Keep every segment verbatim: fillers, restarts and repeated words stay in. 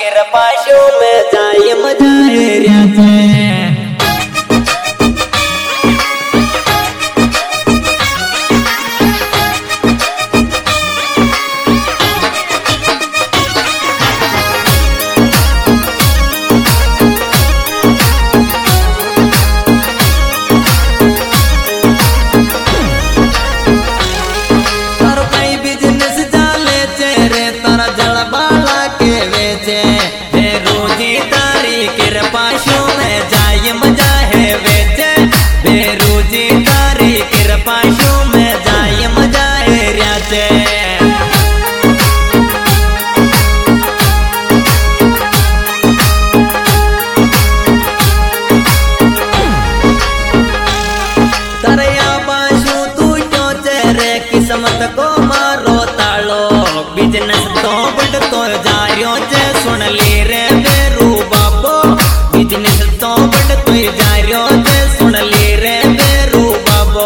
कृपाशो में जाए मजाए रियाचे किस्मत को मारो तालो बिजनेस तो बड़ तो जारियो जे सुन ली रे बेरू बाबो बिजनेस तो बड़ तो जारियो जे सुन ली रे बेरू बाबो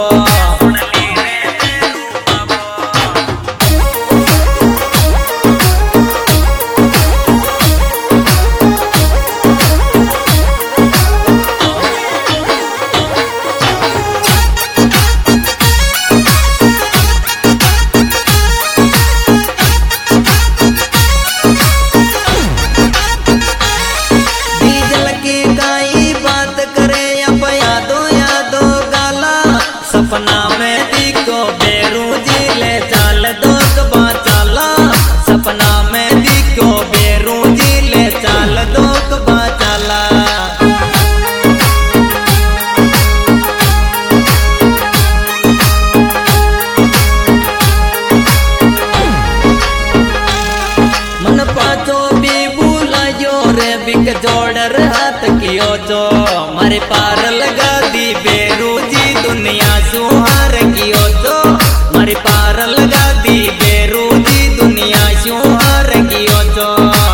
सपना में दिखो बेरू जी ले चाल दो कबा चाला सपना में दिखो बेरू जी ले चाल दो कबा चाला मन पाचो भी बुलायो रे बिक जोड़र हाथ कियो जो मारे पार लगा दी बेरू जी दुनिया सुहार कियो तो मारी पार लगा दी बेरू जी दुनिया सुहार कियो तो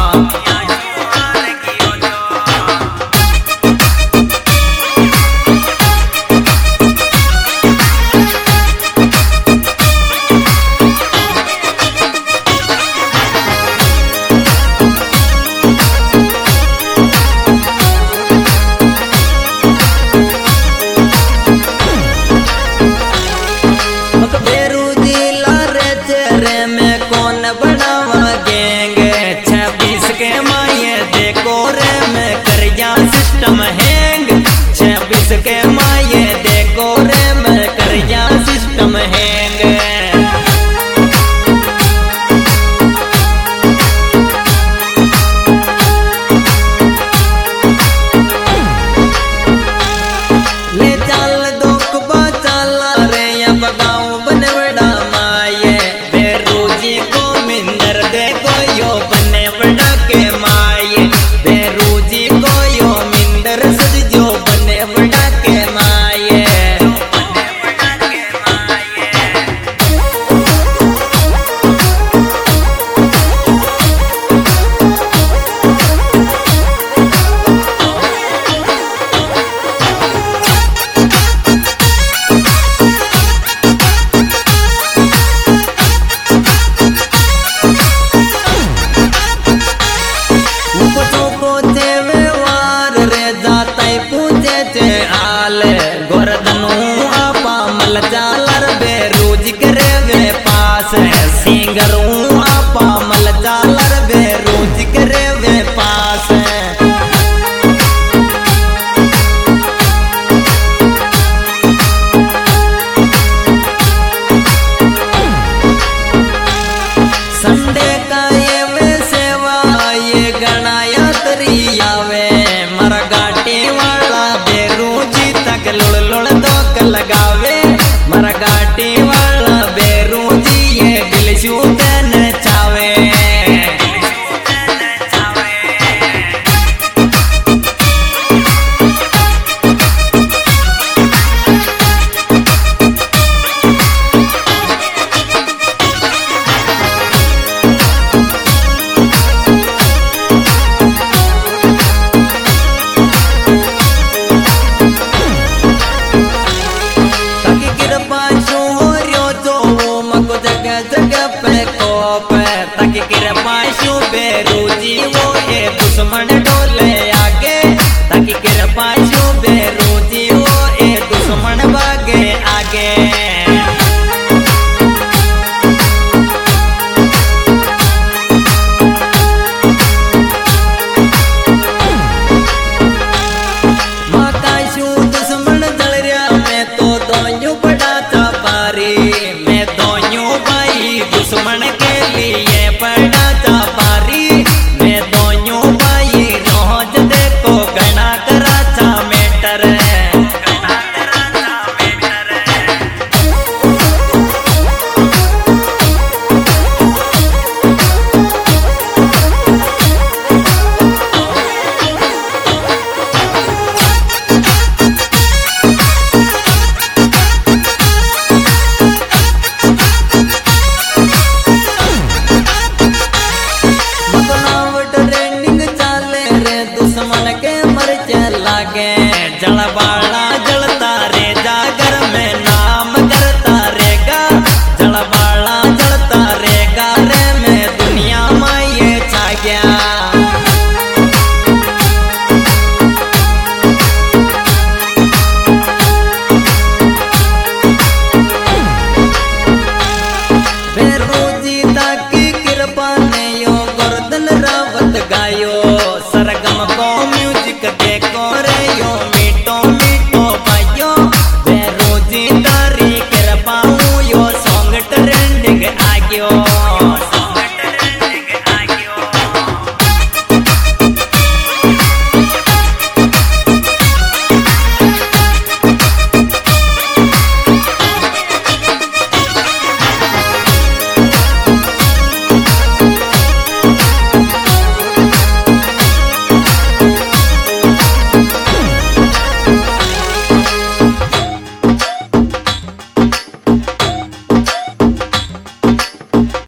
सिस्टम हैंग छब्बीस के माये देखो रे मैं करिया सिस्टम हैंग ले चाल दो कबा चाला रे अब गाँव बने बड़ा माये बेरू जी को मिंदर देखो यो बने बड़ा के माये बेरू जी को यो मिंदर सजो बने बड़ा के माये चालर बेरू जी करे वे पास सिंगरू आपा मल चालर बेरू जी करे वे पास संडे का ये वे सेवा ये गणाया तरी आवे मर गाटी वाला बेरू जी तक लुड़ लुड़ दो लगावे मर गाटी वाला बेरू जी ये दिल शूदन चावे जगह पे को पे ताकि कृपा शु बेरू जी